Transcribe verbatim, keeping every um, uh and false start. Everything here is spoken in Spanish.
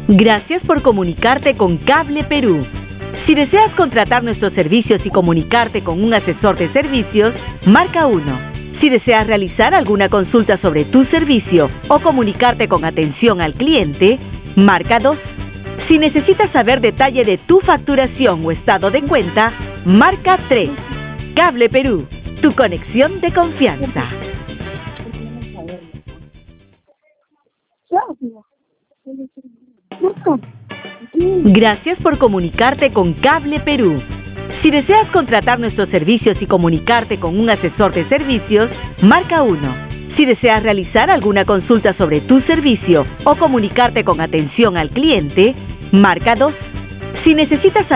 Gracias por comunicarte con Cable Perú. Si deseas contratar nuestros servicios y comunicarte con un asesor de servicios, marca uno. Si deseas realizar alguna consulta sobre tu servicio o comunicarte con atención al cliente, marca dos. Si necesitas saber detalle de tu facturación o estado de cuenta, marca tres. Cable Perú, tu conexión de confianza. Gracias por comunicarte con Cable Perú. Si deseas contratar nuestros servicios y comunicarte con un asesor de servicios, marca uno. Si deseas realizar alguna consulta sobre tu servicio o comunicarte con atención al cliente, marca dos. Si necesitas saber